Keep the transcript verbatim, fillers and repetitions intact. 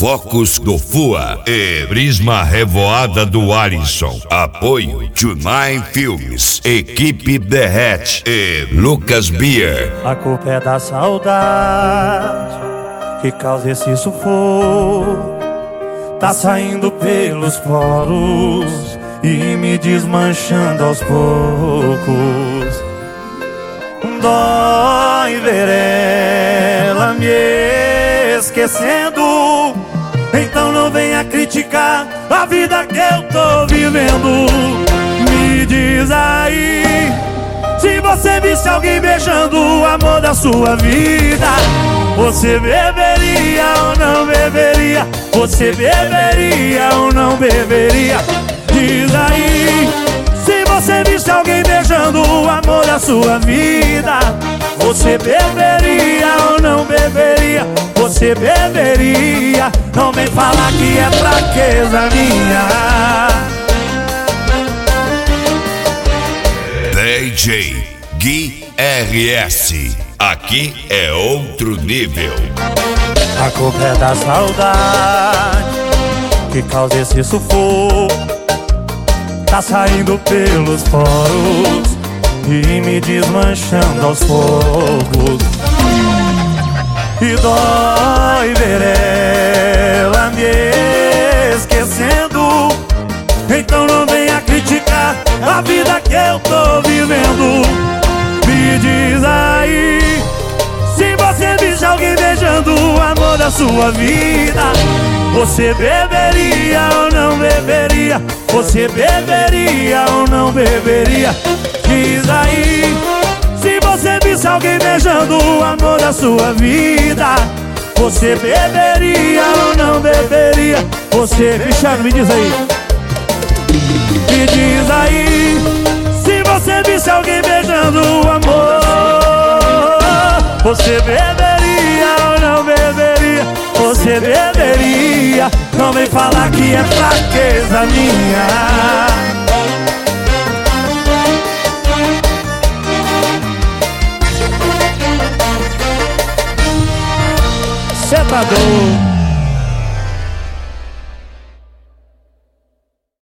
Fofocos do Fua e Prisma Revoada do Alisson. Apoio Tunai Filmes, Equipe Derrete e Lucas Beer. A culpa é da saudade que causa esse sufoco. Tá saindo pelos poros e me desmanchando aos poucos. Dói ver ela me esquecendo. Então não venha criticar a vida que eu tô vivendo. Me diz aí, se você visse alguém beijando o amor da sua vida, você beberia ou não beberia? Você beberia ou não beberia? Diz aí, se você visse alguém beijando o amor da sua vida, você beberia ou não beberia? Você beberia? Não vem falar que é fraqueza minha. D J Gui R S, aqui é outro nível. A culpa é da saudade que causa esse sufoco. Tá saindo pelos poros e me desmanchando aos poucos. E dói ver ela me esquecendo. Então não venha criticar a vida que eu tô vivendo. Me diz aí, se você visse alguém beijando o amor da sua vida, você beberia ou não beberia? Você beberia ou não beberia? Diz aí, se você visse alguém beijando o amor da sua vida, você beberia ou não beberia? Você, Cristiano, me diz aí. Me diz aí, se você visse alguém beijando o amor, você beberia ou não beberia? Você beberia? Não vem falar que é fraqueza minha. Cê tá doido?